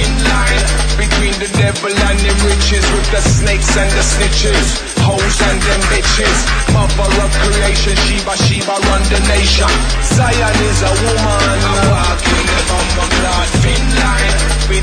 thin line between the devil and the riches, with the snakes and the snitches, hoes and them bitches. Mother of creation, Sheba run the nation. Zion is a woman, I walk in the bumper cloth. Thin line